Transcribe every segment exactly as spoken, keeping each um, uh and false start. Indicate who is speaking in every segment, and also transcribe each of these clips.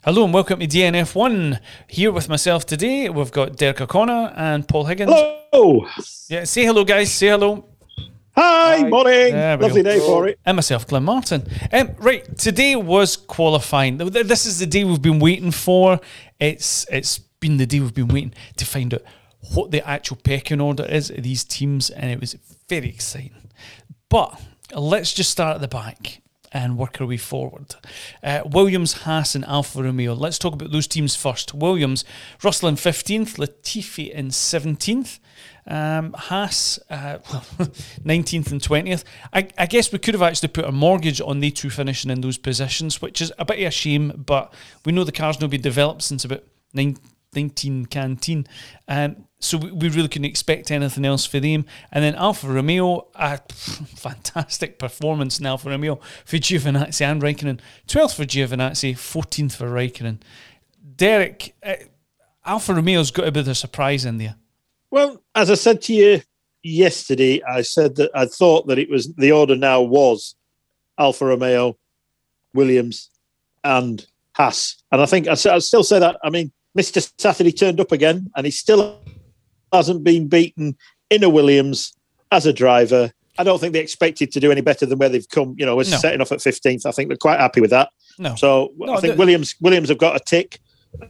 Speaker 1: Hello and welcome to D N F one. Here with myself today, we've got Derek O'Connor and Paul Higgins.
Speaker 2: Hello!
Speaker 1: Yeah, say hello, guys. Say hello.
Speaker 2: Hi, Hi. Morning. Lovely
Speaker 1: go.
Speaker 2: day for it.
Speaker 1: And myself, Glenn Martin. Um, right, today was qualifying. This is the day we've been waiting for. It's It's been the day we've been waiting to find out what the actual pecking order is of these teams, and it was very exciting. But let's just start at the back and work our way forward. Uh, Williams, Haas and Alfa Romeo. Let's talk about those teams first. Williams, Russell in fifteenth, Latifi in seventeenth, um, Haas uh, nineteenth and twentieth. I, I guess we could have actually put a mortgage on they two finishing in those positions, which is a bit of a shame, but we know the car's not been developed since about nine, nineteen canteen. Um, so we, we really couldn't expect anything else for them. And then Alfa Romeo, a fantastic performance in Alfa Romeo for Giovinazzi and Raikkonen. twelfth for Giovinazzi, fourteenth for Raikkonen. Derek, uh, Alfa Romeo's got a bit of a surprise in there.
Speaker 2: Well, as I said to you yesterday, I said that I thought that it was the order now was Alfa Romeo, Williams and Haas. And I think I, I still say that. I mean, Mister Saturday turned up again and he still hasn't been beaten in a Williams as a driver. I don't think they expected to do any better than where they've come. You know, was no. setting off at fifteenth. I think they're quite happy with that.
Speaker 1: No.
Speaker 2: So
Speaker 1: no,
Speaker 2: I think
Speaker 1: the,
Speaker 2: Williams Williams have got a tick.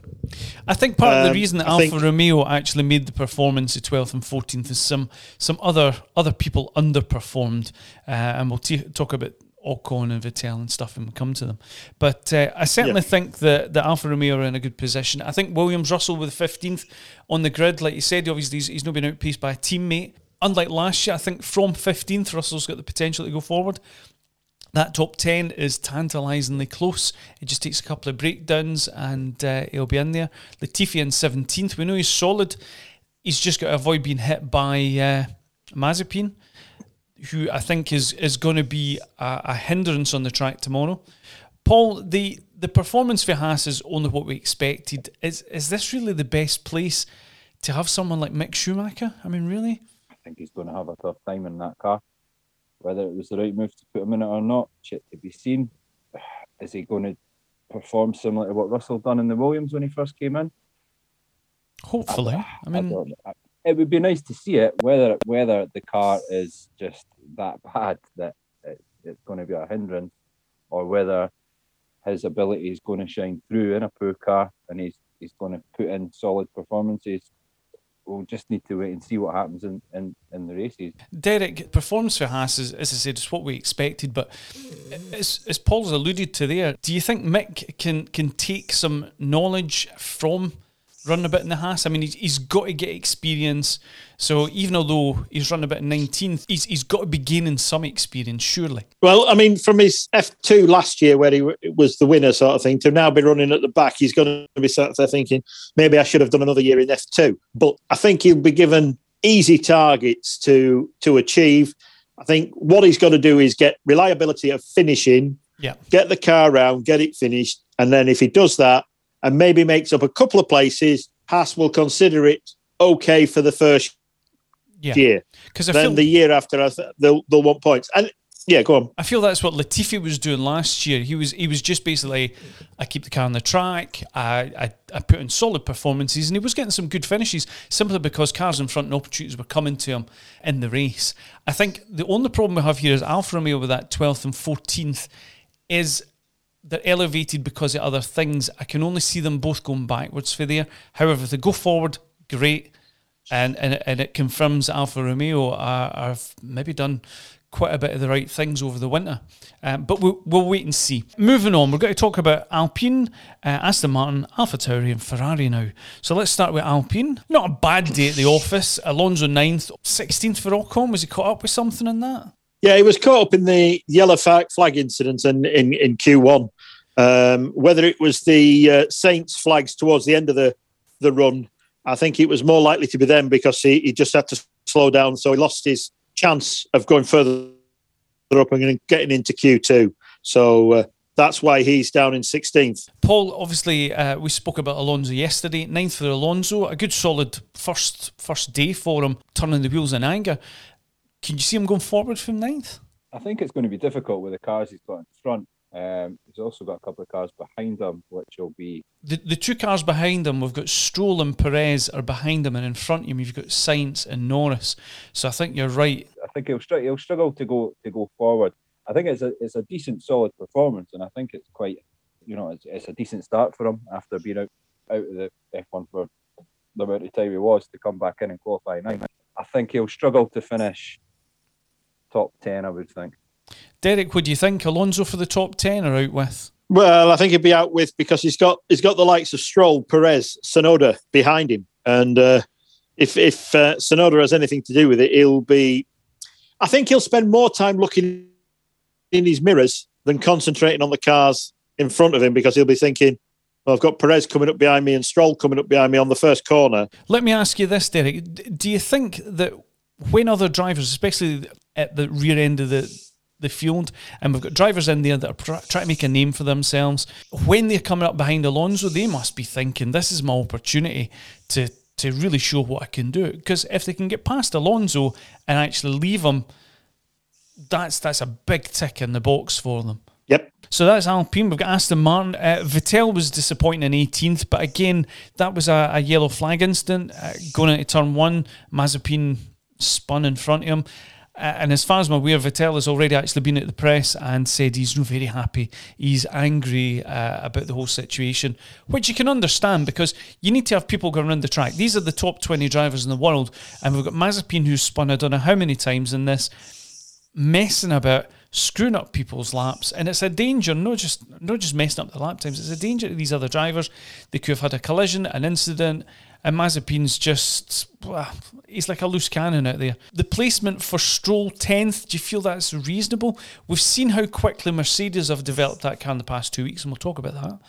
Speaker 1: I think part um, of the reason that
Speaker 2: I
Speaker 1: Alfa
Speaker 2: think,
Speaker 1: Romeo actually made the performance of twelfth and fourteenth is some some other other people underperformed, uh, and we'll t- talk about Ocon and Vettel and stuff when we come to them. But uh, I certainly yeah. think that, that Alfa Romeo are in a good position. I think Williams, Russell with fifteenth on the grid, like you said, obviously he's, he's not been outpaced by a teammate. Unlike last year, I think from fifteenth, Russell's got the potential to go forward. That top ten is tantalisingly close. It just takes a couple of breakdowns and uh, he'll be in there. Latifi in seventeenth. We know he's solid. He's just got to avoid being hit by uh, Mazepin, who I think is is going to be a, a hindrance on the track tomorrow. Paul, the the performance for Haas is only what we expected. Is is this really the best place to have someone like Mick Schumacher? I mean, really?
Speaker 3: I think he's going to have a tough time in that car. Whether it was the right move to put him in it or not, shit to be seen. Is he going to perform similar to what Russell done in the Williams when he first came in?
Speaker 1: Hopefully. I, I mean...
Speaker 3: I It would be nice to see it, whether whether the car is just that bad that it, it's going to be a hindrance, or whether his ability is going to shine through in a poor car and he's he's going to put in solid performances. We'll just need to wait and see what happens in, in, in the races.
Speaker 1: Derek, performance for Haas is, as I said, it's what we expected, but as, as Paul's alluded to there, do you think Mick can can take some knowledge from running a bit in the Haas? I mean, he's, he's got to get experience. So even although he's running a bit in nineteenth, he's he's got to be gaining some experience, surely.
Speaker 2: Well, I mean, from his F two last year, where he w- was the winner sort of thing, to now be running at the back, he's going to be sort of there thinking, maybe I should have done another year in F two. But I think he'll be given easy targets to to achieve. I think what he's got to do is get reliability of finishing,
Speaker 1: yeah.
Speaker 2: get the car round, get it finished. And then if he does that, and maybe makes up a couple of places, Haas will consider it okay for the first
Speaker 1: yeah.
Speaker 2: year.
Speaker 1: Because
Speaker 2: then
Speaker 1: feel,
Speaker 2: the year after, I th- they'll they'll want points. And yeah, go on.
Speaker 1: I feel that's what Latifi was doing last year. He was he was just basically, I keep the car on the track, I, I I put in solid performances, and he was getting some good finishes simply because cars in front and opportunities were coming to him in the race. I think the only problem we have here is Alfa Romeo with that twelfth and fourteenth is they're elevated because of other things. I can only see them both going backwards for there. However, if they go forward, great. And and, and it confirms Alfa Romeo are, have maybe done quite a bit of the right things over the winter. Um, but we'll, we'll wait and see. Moving on, we're going to talk about Alpine, uh, Aston Martin, AlphaTauri and Ferrari now. So let's start with Alpine. Not a bad day at the office. Alonso ninth, sixteenth for Ocon. Was he caught up with something in that?
Speaker 2: Yeah, he was caught up in the yellow flag incident in, in, in Q one. Um, whether it was the uh, Saints flags towards the end of the, the run, I think it was more likely to be them because he, he just had to slow down. So he lost his chance of going further up and getting into Q two. So uh, that's why he's down in sixteenth.
Speaker 1: Paul, obviously, uh, we spoke about Alonso yesterday. Ninth for Alonso. A good solid first first day for him, turning the wheels in anger. Can you see him going forward from ninth?
Speaker 3: I think it's going to be difficult with the cars he's got in front. Um, he's also got a couple of cars behind him, which will be
Speaker 1: The the two cars behind him, we've got Stroll and Perez are behind him, and in front of him, you've got Sainz and Norris. So I think you're right.
Speaker 3: I think he'll str- he'll struggle to go to go forward. I think it's a it's a decent, solid performance, and I think it's quite, you know, it's, it's a decent start for him after being out out of the F one for the amount of time he was to come back in and qualify nine. I think he'll struggle to finish top ten, I would think.
Speaker 1: Derek, what do you think? Alonso for the top ten or out with?
Speaker 2: Well, I think he'd be out with, because he's got he's got the likes of Stroll, Perez, Tsunoda behind him, and uh, if if uh, Tsunoda has anything to do with it, he'll be. I think he'll spend more time looking in his mirrors than concentrating on the cars in front of him, because he'll be thinking, well, I've got Perez coming up behind me and Stroll coming up behind me on the first corner.
Speaker 1: Let me ask you this, Derek. Do you think that when other drivers, especially at the rear end of the the field, and we've got drivers in there that are trying to make a name for themselves, when they're coming up behind Alonso, they must be thinking, this is my opportunity to to really show what I can do. Because if they can get past Alonso and actually leave him, that's that's a big tick in the box for them.
Speaker 2: Yep.
Speaker 1: So that's Alpine. We've got Aston Martin. Uh, Vettel was disappointing in eighteenth, but again, that was a, a yellow flag incident. Uh, going into turn one, Mazepin spun in front of him. Uh, and as far as I'm aware, Vettel has already actually been at the press and said he's not very happy. He's angry uh, about the whole situation, which you can understand, because you need to have people going around the track. These are the top twenty drivers in the world, and we've got Mazepin, who's spun I don't know how many times in this, messing about, screwing up people's laps, and it's a danger, not just not just messing up the lap times, it's a danger to these other drivers. They could have had a collision, an incident, and Mazepin's just, well, he's like a loose cannon out there. The placement for Stroll tenth, do you feel that's reasonable? We've seen how quickly Mercedes have developed that car in the past two weeks, and we'll talk about that.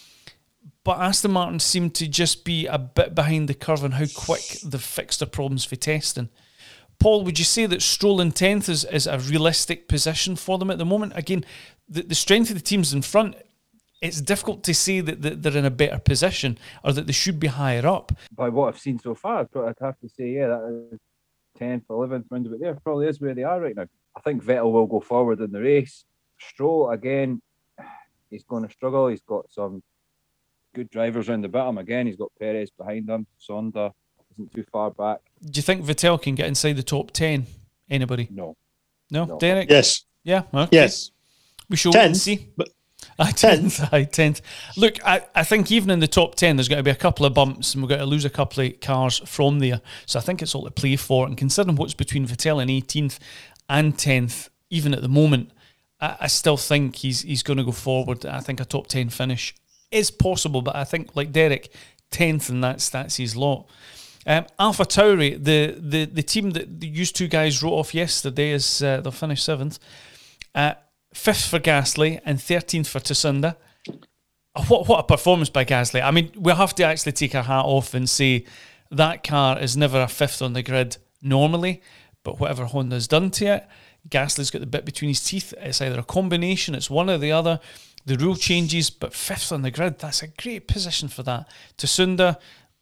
Speaker 1: But Aston Martin seemed to just be a bit behind the curve on how quick they've fixed their problems for testing. Paul, would you say that Stroll in tenth is, is a realistic position for them at the moment? Again, the, the strength of the teams in front, it's difficult to say that, that they're in a better position or that they should be higher up.
Speaker 3: By what I've seen so far, I'd have to say, yeah, that is tenth, eleventh, round about there probably is where they are right now. I think Vettel will go forward in the race. Stroll, again, he's going to struggle. He's got some good drivers around the bottom. Again, he's got Perez behind him. Sonda isn't too far back.
Speaker 1: Do you think Vettel can get inside the top ten? Anybody?
Speaker 3: No.
Speaker 1: No?
Speaker 3: No.
Speaker 1: Derek?
Speaker 2: Yes.
Speaker 1: Yeah? Okay.
Speaker 2: Yes.
Speaker 1: We shall wait and
Speaker 2: tenth,
Speaker 1: see.
Speaker 2: but
Speaker 1: Aye, tenth. Aye, tenth. Look, I, I think even in the top ten, there's going to be a couple of bumps, and we're going to lose a couple of cars from there. So I think it's all to play for. And considering what's between Vettel and eighteenth and tenth, even at the moment, I, I still think he's he's going to go forward. I think a top ten finish is possible, but I think, like Derek, tenth, and that's that's his lot. Um, Alpha Tauri, the, the the team that these two guys wrote off yesterday, is uh, they'll finish seventh. Uh, fifth for Gasly and thirteenth for Tsunoda. What what a performance by Gasly. I mean, we'll have to actually take our hat off and say that car is never a fifth on the grid normally, but whatever Honda's done to it, Gasly's got the bit between his teeth. It's either a combination, it's one or the other. The rule changes, but fifth on the grid, that's a great position for that. Tsunoda,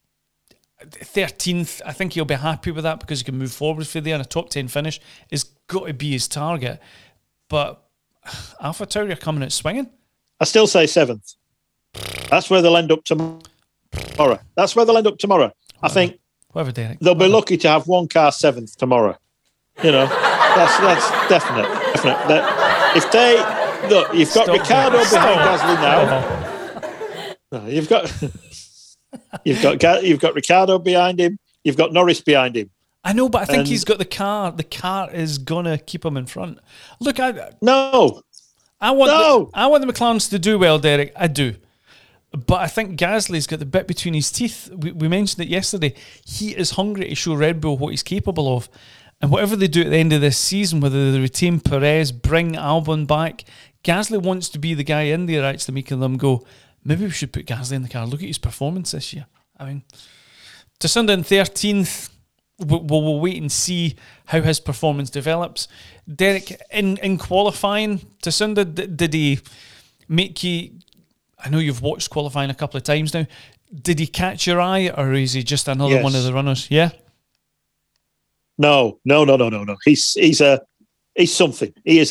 Speaker 1: thirteenth, I think he'll be happy with that because he can move forward for there, and a top ten finish is got to be his target. But Alpha Tauri are coming out swinging.
Speaker 2: I still say seventh. That's where they'll end up tomorrow. That's where they'll end up tomorrow. I think
Speaker 1: Whatever, Derek.
Speaker 2: they'll be
Speaker 1: Whatever.
Speaker 2: lucky to have one car seventh tomorrow. You know, that's that's definite. definite. That if they look, you've got
Speaker 1: Stop
Speaker 2: Ricciardo
Speaker 1: it.
Speaker 2: behind
Speaker 1: Stop.
Speaker 2: Gasly now. No, you've got you've got Ga- you've got Ricciardo behind him. You've got Norris behind him.
Speaker 1: I know, but I think
Speaker 2: And-
Speaker 1: he's got the car. The car is gonna keep him in front. Look, I
Speaker 2: No,
Speaker 1: I want
Speaker 2: No.
Speaker 1: the, I want the McLarens to do well, Derek. I do. But I think Gasly's got the bit between his teeth. We, we mentioned it yesterday. He is hungry to show Red Bull what he's capable of. And whatever they do at the end of this season, whether they retain Perez, bring Albon back, Gasly wants to be the guy in there actually making them go, maybe we should put Gasly in the car. Look at his performance this year. I mean, Tsunoda in thirteenth, we'll, we'll wait and see how his performance develops. Derek, in, in qualifying, Tsunoda, did, did he make you... I know you've watched qualifying a couple of times now. Did he catch your eye, or is he just another
Speaker 2: Yes.
Speaker 1: one of the runners? Yeah?
Speaker 2: no, no, no, no, no, no. He's he's a he's something. He is a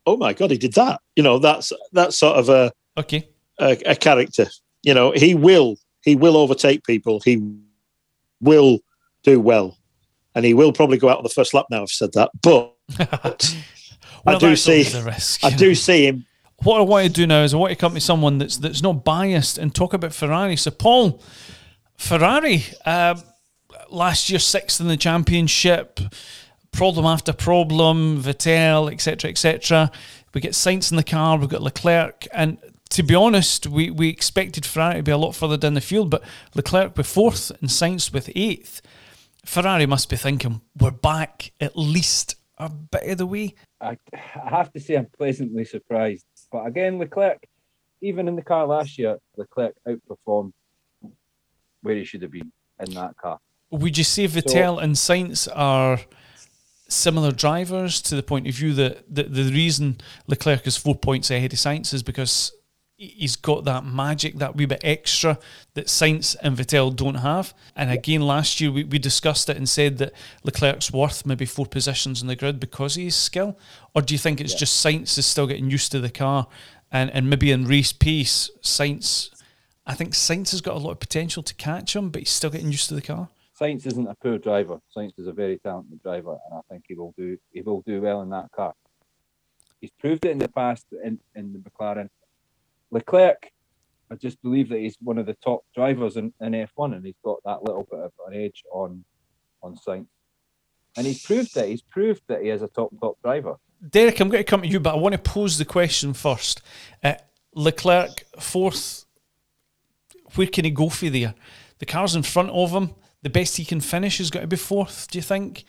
Speaker 2: oh my God, he did that. You know, that's that's sort of a
Speaker 1: okay
Speaker 2: a, a character. You know, he will he will overtake people. He will do well, and he will probably go out on the first lap now. I've said that, but
Speaker 1: well,
Speaker 2: I do see
Speaker 1: the risk,
Speaker 2: I do know. see him.
Speaker 1: What I want to do now is I want to come to someone that's that's not biased and talk about Ferrari. So, Paul, Ferrari, uh, last year sixth in the championship, problem after problem, Vettel, et cetera, et cetera. We get Sainz in the car, we've got Leclerc, and to be honest, we, we expected Ferrari to be a lot further down the field, but Leclerc with fourth and Sainz with eighth. Ferrari must be thinking, we're back at least a bit of the way.
Speaker 3: I, I have to say I'm pleasantly surprised. But again, Leclerc, even in the car last year, Leclerc outperformed where he should have been in that car.
Speaker 1: Would you say Vettel so, and Sainz are similar drivers to the point of view that the, the reason Leclerc is four points ahead of Sainz is because he's got that magic, that wee bit extra that Sainz and Vettel don't have? And again, last year we, we discussed it and said that Leclerc's worth maybe four positions in the grid because of his skill? Or do you think it's yeah. just Sainz is still getting used to the car and, and maybe in race pace, Sainz, I think Sainz has got a lot of potential to catch him, but he's still getting used to the car?
Speaker 3: Sainz isn't a poor driver. Sainz is a very talented driver, and I think he will do he will do well in that car. He's proved it in the past in, in the McLaren. Leclerc, I just believe that he's one of the top drivers in, in F one, and he's got that little bit of an edge on on Sainz. And he's proved it. He's proved that he is a top, top driver.
Speaker 1: Derek, I'm going to come to you, but I want to pose the question first. Uh, Leclerc, fourth, where can he go for there? The car's in front of him. The best he can finish has got to be fourth, do you think?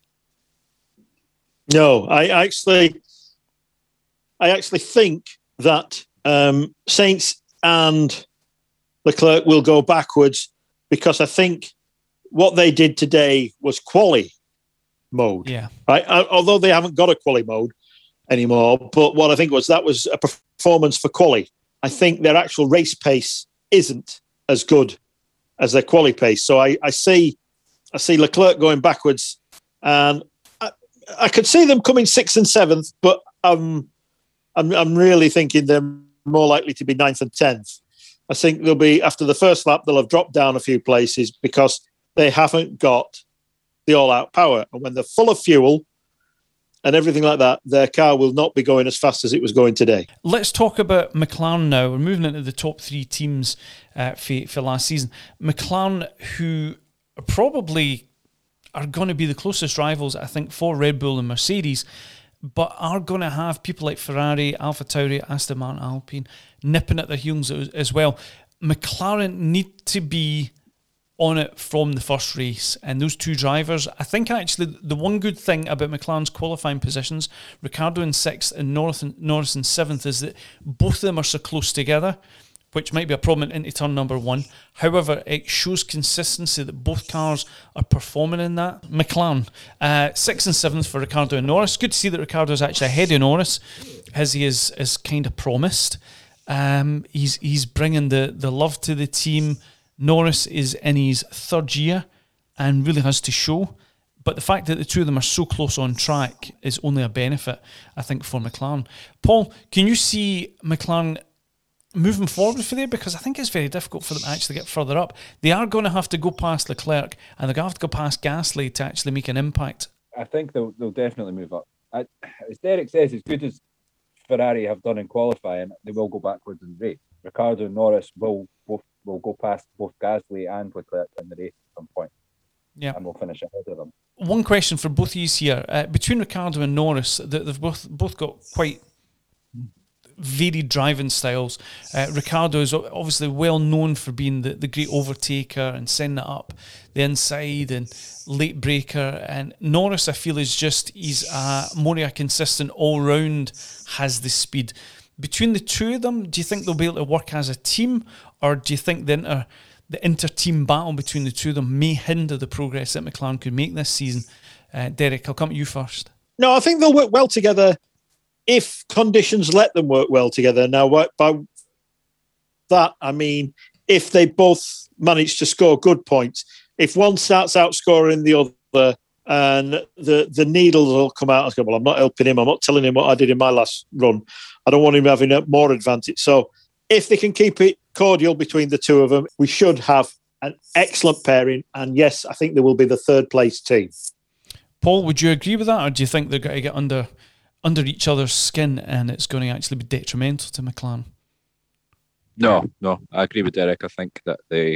Speaker 2: No, I actually, I actually think that um, Sainz and Leclerc will go backwards because I think what they did today was quali mode.
Speaker 1: Yeah.
Speaker 2: Right. Although they haven't got a quali mode anymore, but what I think was that was a performance for quali. I think their actual race pace isn't as good as their quali pace. So I, I see, I see Leclerc going backwards, and I, I could see them coming sixth and seventh, but um, I'm, I'm really thinking they're more likely to be ninth and tenth. I think they'll be, after the first lap, they'll have dropped down a few places because they haven't got the all-out power. And when they're full of fuel and everything like that, their car will not be going as fast as it was going today.
Speaker 1: Let's talk about McLaren now. We're moving into the top three teams uh, for, for last season. McLaren, who probably are going to be the closest rivals, I think, for Red Bull and Mercedes, but are going to have people like Ferrari, AlphaTauri, Aston Martin, Alpine nipping at their heels as well. McLaren need to be on it from the first race, and those two drivers, I think actually the one good thing about McLaren's qualifying positions, Ricciardo in sixth and Norris in, Norris in seventh, is that both of them are so close together, which might be a problem into turn number one. However, it shows consistency that both cars are performing in that. McLaren, uh, sixth and seventh for Ricciardo and Norris. Good to see that Ricciardo is actually ahead of Norris, as he is, is kind of promised. Um, he's he's bringing the, the love to the team. Norris is in his third year and really has to show. But the fact that the two of them are so close on track is only a benefit, I think, for McLaren. Paul, can you see McLaren moving forward for there? Because I think it's very difficult for them to actually get further up. They are going to have to go past Leclerc, and they're going to have to go past Gasly to actually make an impact.
Speaker 3: I think they'll, they'll definitely move up. I, as Derek says, as good as Ferrari have done in qualifying, they will go backwards in the race. Ricciardo and Norris will both will go past both Gasly and Leclerc in the race at some point.
Speaker 1: Yeah.
Speaker 3: And we'll finish ahead of them.
Speaker 1: One question for both of you here. Uh, between Ricciardo and Norris, they've both both got quite varied driving styles. Uh, Ricciardo is obviously well known for being the, the great overtaker and sending it up the inside and late breaker. And Norris, I feel, is just, he's a, more a consistent all-round, has the speed. Between the two of them, do you think they'll be able to work as a team, or do you think the inter the inter-team battle between the two of them may hinder the progress that McLaren could make this season? Uh, Derek, I'll come to you first.
Speaker 2: No, I think they'll work well together if conditions let them work well together. Now, by that, I mean, if they both manage to score good points. If one starts outscoring the other and the, the needles will come out and go, well, I'm not helping him. I'm not telling him what I did in my last run. I don't want him having a more advantage. So if they can keep it cordial between the two of them, we should have an excellent pairing. And yes, I think they will be the third place team.
Speaker 1: Paul, would you agree with that, or do you think they're going to get under under each other's skin and it's going to actually be detrimental to McLaren?
Speaker 3: No, no, I agree with Derek. I think that they,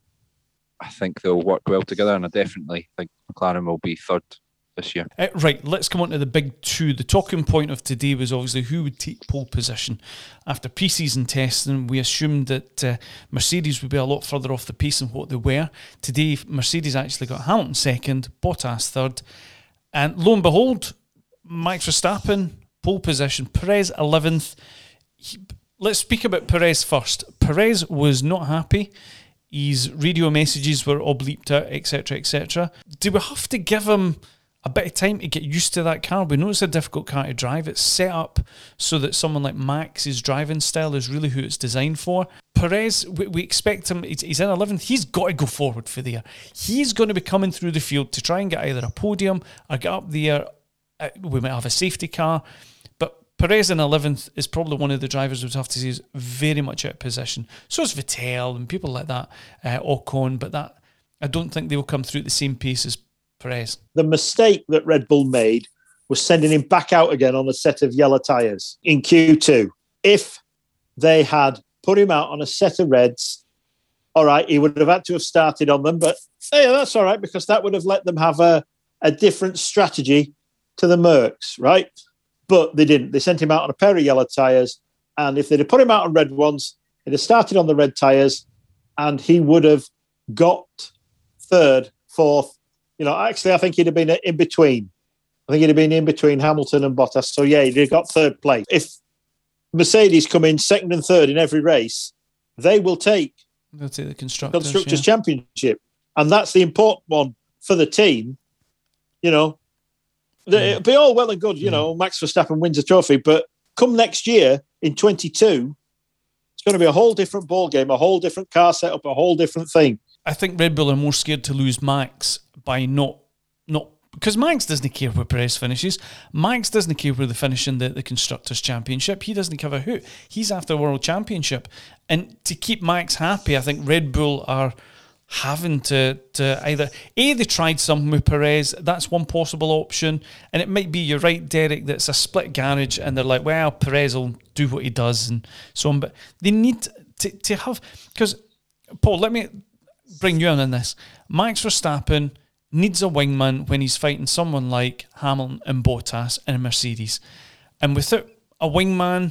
Speaker 3: I think they'll work well together, and I definitely think McLaren will be third this year.
Speaker 1: Uh, right, let's come on to the big two. The talking point of today was obviously who would take pole position. After pre-season testing, we assumed that uh, Mercedes would be a lot further off the pace than what they were. Today, Mercedes actually got Hamilton second, Bottas third, and lo and behold, Max Verstappen, pole position, Perez eleventh. He, let's speak about Perez first. Perez was not happy. His radio messages were all bleeped out, et cetera, et cetera. Do we have to give him a bit of time to get used to that car? We know it's a difficult car to drive. It's set up so that someone like Max's driving style is really who it's designed for. Perez, we, we expect him, he's, he's in eleventh. He's got to go forward for there. He's going to be coming through the field to try and get either a podium or get up there. Uh, we might have a safety car. But Perez in eleventh is probably one of the drivers we'd have to say is very much out of position. So is Vettel and people like that, uh, Ocon, but that I don't think they will come through at the same pace as Perez.
Speaker 2: The mistake that Red Bull made was sending him back out again on a set of yellow tyres in Q two. If they had put him out on a set of reds, all right, he would have had to have started on them, but yeah, that's all right, because that would have let them have a, a different strategy to the Mercs, right? But they didn't. They sent him out on a pair of yellow tyres, and if they'd have put him out on red ones, he'd have started on the red tyres, and he would have got third, fourth. You know, actually, I think he'd have been in between. I think he'd have been in between Hamilton and Bottas. So, yeah, he'd have got third place. If Mercedes come in second and third in every race, they will take,
Speaker 1: They'll take the Constructors,
Speaker 2: Constructors
Speaker 1: yeah.
Speaker 2: Championship. And that's the important one for the team. You know, the,
Speaker 1: Mm.
Speaker 2: it'll be all well and good, you know, Max Verstappen wins a trophy. But come next year in twenty-two, it's going to be a whole different ball game, a whole different car setup, a whole different thing.
Speaker 1: I think Red Bull are more scared to lose Max by not, not because Max doesn't care where Perez finishes. Max doesn't care where they finish in the, the Constructors' Championship. He doesn't give a hoot. He's after a World Championship. And to keep Max happy, I think Red Bull are having to, to either, A, they tried something with Perez. That's one possible option. And it might be, you're right, Derek, that it's a split garage and they're like, well, Perez will do what he does and so on. But they need to, to have, because, Paul, let me bring you in on this. Max Verstappen needs a wingman when he's fighting someone like Hamilton and Bottas in a Mercedes. And without a wingman,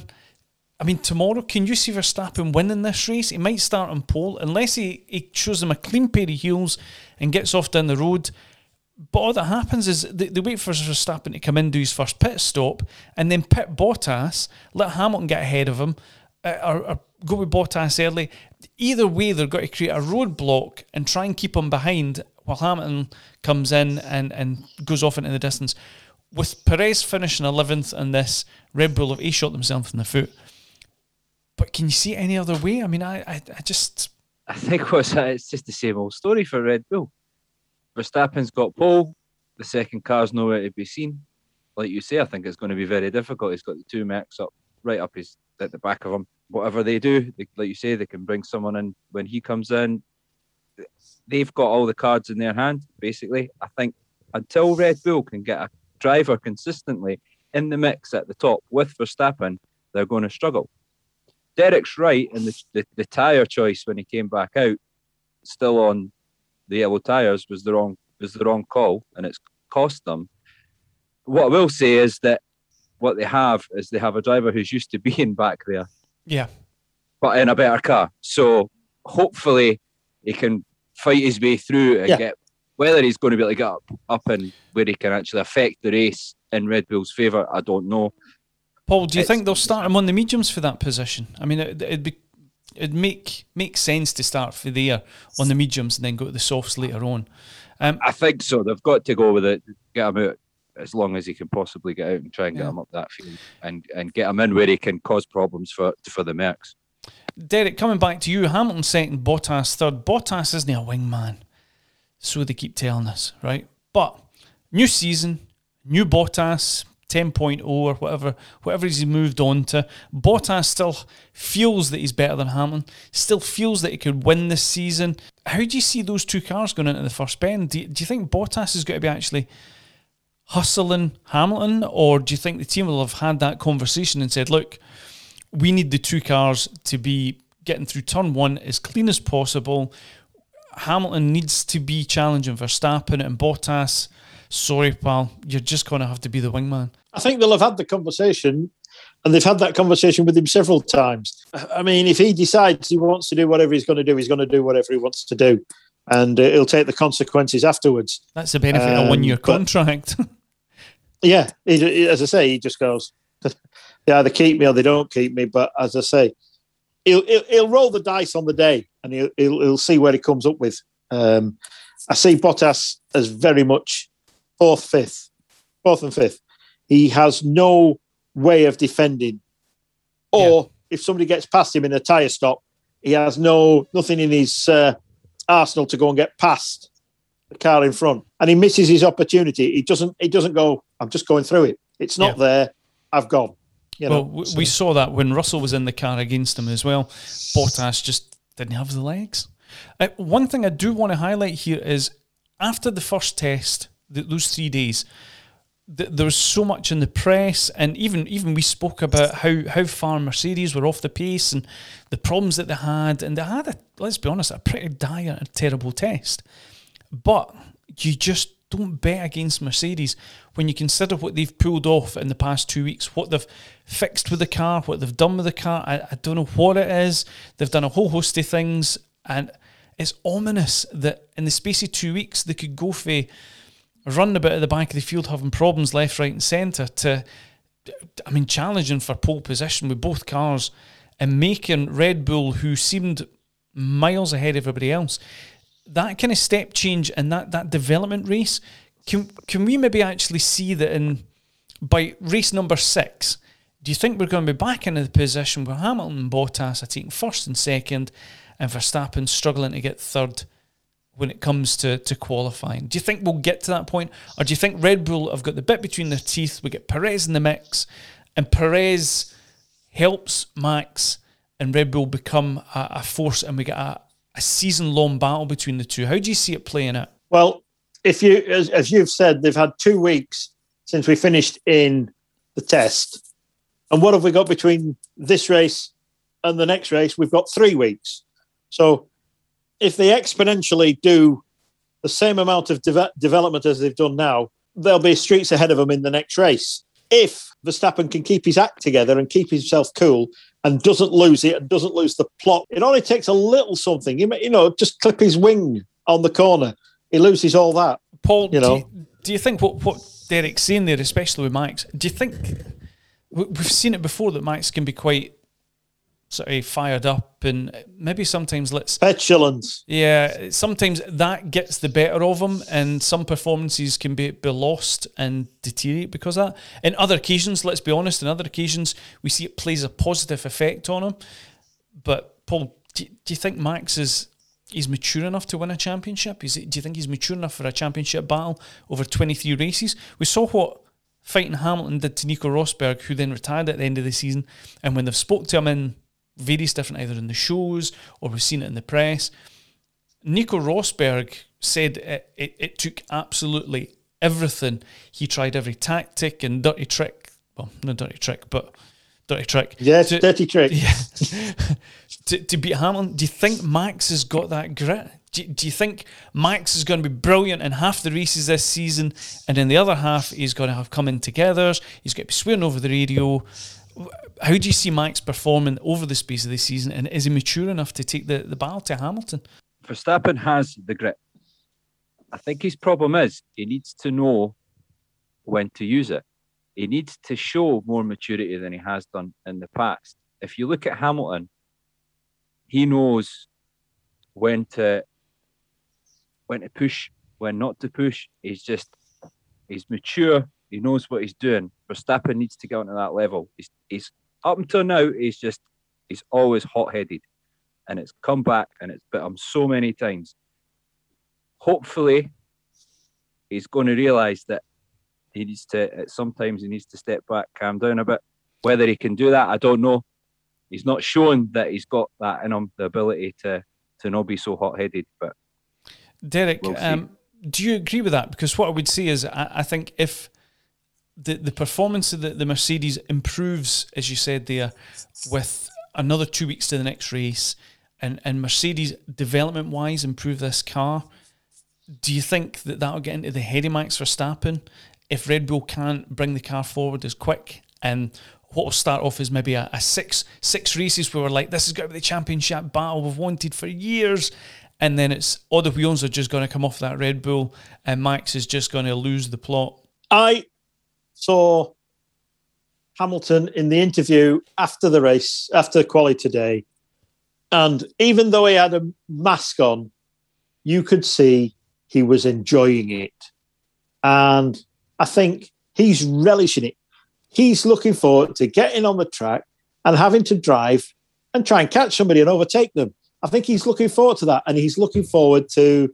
Speaker 1: I mean, tomorrow, can you see Verstappen winning this race? He might start on pole, unless he, he shows them a clean pair of heels and gets off down the road. But all that happens is they, they wait for Verstappen to come in, do his first pit stop, and then pit Bottas, let Hamilton get ahead of him, uh, or, or go with Bottas early. Either way, they've got to create a roadblock and try and keep him behind while Hamilton comes in and, and goes off into the distance. With Perez finishing eleventh in this, Red Bull have A-shot themselves in the foot. But can you see it any other way? I mean, I, I, I just...
Speaker 3: I think what's that, it's just the same old story for Red Bull. Verstappen's got pole. The second car's nowhere to be seen. Like you say, I think it's going to be very difficult. He's got the two Max up, right up his at the back of him. Whatever they do, they, like you say, they can bring someone in when he comes in. They've got all the cards in their hand, basically. I think until Red Bull can get a driver consistently in the mix at the top with Verstappen, they're going to struggle. Derek's right, and the, the, the tyre choice when he came back out, still on the yellow tyres, was the wrong was the wrong call, and it's cost them. What I will say is that what they have is they have a driver who's used to being back there,
Speaker 1: Yeah.
Speaker 3: but in a better car. So hopefully he can fight his way through and
Speaker 2: Yeah.
Speaker 3: get, whether he's going to be able to get up, up and where he can actually affect the race in Red Bull's favour, I don't know.
Speaker 1: Paul, do you
Speaker 3: It's-
Speaker 1: think they'll start him on the mediums for that position? I mean, it, it'd be it'd make make sense to start for there on the mediums and then go to the softs later on. Um,
Speaker 3: I think so. They've got to go with it, get him out as long as he can possibly get out and try and get
Speaker 1: Yeah.
Speaker 3: him up that field and, and get him in where he can cause problems for for the Mercs.
Speaker 1: Derek, coming back to you, Hamilton second, Bottas third. Bottas isn't a wingman, so they keep telling us, right? But new season, new Bottas, ten point oh or whatever, whatever he's moved on to. Bottas still feels that he's better than Hamilton, still feels that he could win this season. How do you see those two cars going into the first bend? Do you, do you think Bottas is going to be actually hustling Hamilton, or do you think the team will have had that conversation and said, look, we need the two cars to be getting through turn one as clean as possible. Hamilton needs to be challenging Verstappen, and Bottas, sorry, pal, you're just going to have to be the wingman.
Speaker 2: I think they'll have had the conversation, and they've had that conversation with him several times. I mean, if he decides he wants to do whatever he's going to do, he's going to do whatever he wants to do, and uh, he'll take the consequences afterwards.
Speaker 1: That's the benefit um, of a one-year contract.
Speaker 2: yeah, he, he, as I say, he just goes, they either keep me or they don't keep me. But as I say, he'll he'll, he'll roll the dice on the day, and he'll he'll, he'll see where he comes up with. Um, I see Bottas as very much fourth, fifth, fourth and fifth. He has no way of defending, or yeah. if somebody gets past him in a tyre stop, he has no nothing in his uh, arsenal to go and get past the car in front, and he misses his opportunity. He doesn't. He doesn't go, I'm just going through it. It's not yeah. there. I've gone. You know,
Speaker 1: well,
Speaker 2: so.
Speaker 1: we saw that when Russell was in the car against him as well. Bottas just didn't have the legs. Uh, one thing I do want to highlight here is after the first test, th- those three days, th- there was so much in the press, and even even we spoke about how, how far Mercedes were off the pace and the problems that they had. And they had, a, let's be honest, a pretty dire and terrible test. But you just don't bet against Mercedes when you consider what they've pulled off in the past two weeks, what they've fixed with the car, what they've done with the car. I, I don't know what it is. They've done a whole host of things, and it's ominous that in the space of two weeks they could go for running about at the back of the field having problems left, right and centre to, I mean, challenging for pole position with both cars and making Red Bull, who seemed miles ahead of everybody else, that kind of step change and that, that development race, can can we maybe actually see that in by race number six, do you think we're going to be back into the position where Hamilton and Bottas are taking first and second and Verstappen struggling to get third when it comes to, to qualifying? Do you think we'll get to that point? Or do you think Red Bull have got the bit between their teeth, we get Perez in the mix, and Perez helps Max and Red Bull become a, a force and we get a a season-long battle between the two? How do you see it playing out?
Speaker 2: Well, if you, as, as you've said, they've had two weeks since we finished in the test. And what have we got between this race and the next race? We've got three weeks. So if they exponentially do the same amount of de- development as they've done now, there'll be streets ahead of them in the next race. If Verstappen can keep his act together and keep himself cool and doesn't lose it and doesn't lose the plot, it only takes a little something. You, you know, just clip his wing on the corner. He loses all that.
Speaker 1: Paul,
Speaker 2: you know?
Speaker 1: do, you, do you think what, what Derek's saying there, especially with Max, do you think, we've seen it before that Max can be quite sort of fired up and maybe sometimes let's...
Speaker 2: petulance.
Speaker 1: Yeah, sometimes that gets the better of him and some performances can be, be lost and deteriorate because of that. In other occasions, let's be honest, in other occasions, we see it plays a positive effect on him. But, Paul, do, do you think Max is he's mature enough to win a championship? Is it, do you think he's mature enough for a championship battle over twenty-three races? We saw what fighting Hamilton did to Nico Rosberg, who then retired at the end of the season, and when they've spoke to him in various different, either in the shows or we've seen it in the press, Nico Rosberg said it, it, it took absolutely everything. He tried every tactic and dirty trick. Well, not dirty trick, but dirty trick.
Speaker 2: Yes,
Speaker 1: to,
Speaker 2: dirty trick.
Speaker 1: Yeah, to, to beat Hamilton. Do you think Max has got that grit? Do, do you think Max is going to be brilliant in half the races this season, and in the other half he's going to have come in togethers, he's going to be swearing over the radio? How do you see Max performing over the space of this season, and is he mature enough to take the, the battle to Hamilton?
Speaker 3: Verstappen has the grit. I think his problem is he needs to know when to use it. He needs to show more maturity than he has done in the past. If you look at Hamilton, he knows when to when to push, when not to push. He's just he's mature. He knows what he's doing. Verstappen needs to get onto that level. He's, he's up until now, he's just he's always hot-headed, and it's come back and it's bit him so many times. Hopefully, he's going to realise that he needs to, sometimes he needs to step back, calm down a bit. Whether he can do that, I don't know. He's not shown that he's got that in him, the ability to, to not be so hot-headed. But
Speaker 1: Derek,
Speaker 3: we'll
Speaker 1: um, do you agree with that? Because what I would say is, I, I think if the, the performance of the, the Mercedes improves, as you said there, with another two weeks to the next race, and, and Mercedes development-wise improve this car, do you think that that'll get into the head of Max Verstappen if Red Bull can't bring the car forward as quick? And what will start off as maybe a, a six six races where we're like, this is going to be the championship battle we've wanted for years, and then it's all the wheels are just going to come off that Red Bull, and Max is just going to lose the plot.
Speaker 2: I saw Hamilton in the interview after the race, after quali today, and even though he had a mask on, you could see he was enjoying it. And I think he's relishing it. He's looking forward to getting on the track and having to drive and try and catch somebody and overtake them. I think he's looking forward to that, and he's looking forward to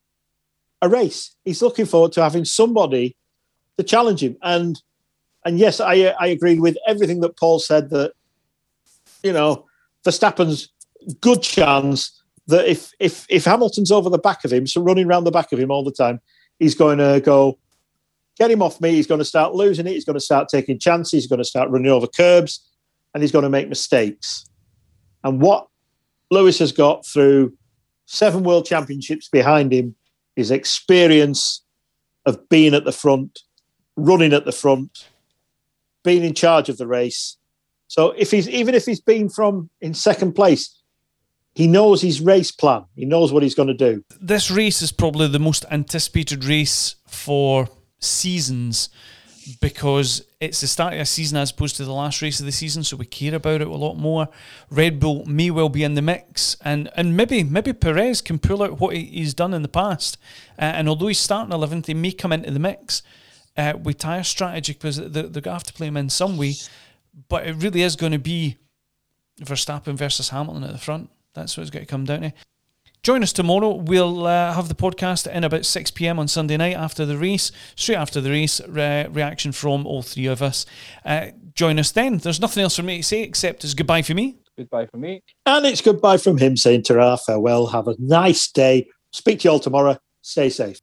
Speaker 2: a race. He's looking forward to having somebody to challenge him. And and yes, I I agree with everything that Paul said, that, you know, Verstappen's good chance that if if if Hamilton's over the back of him, so running around the back of him all the time, he's going to go, get him off me. He's going to start losing it. He's going to start taking chances. He's going to start running over curbs, and he's going to make mistakes. And what Lewis has got through seven world championships behind him is experience of being at the front, running at the front, being in charge of the race. So if he's even if he's been from in second place, he knows his race plan. He knows what he's going to do.
Speaker 1: This race is probably the most anticipated race for seasons, because it's the start of a season as opposed to the last race of the season, so we care about it a lot more. Red Bull may well be in the mix, and and maybe maybe Perez can pull out what he's done in the past, uh, and although he's starting eleventh, he may come into the mix uh, with tyre strategy, because they're, they're going to have to play him in some way, but it really is going to be Verstappen versus Hamilton at the front. That's what it's got to come down to. Join us tomorrow. We'll uh, have the podcast in about six p.m. on Sunday night after the race. Straight after the race, re- reaction from all three of us. Uh, join us then. There's nothing else for me to say except it's goodbye for me.
Speaker 3: Goodbye from me.
Speaker 2: And it's goodbye from him, saying ta-ra, farewell, have a nice day. Speak to you all tomorrow. Stay safe.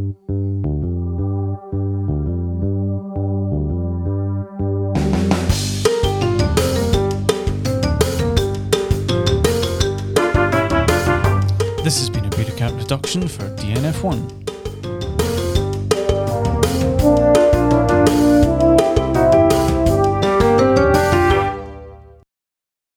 Speaker 1: This has been a Beer Cat production for D N F one.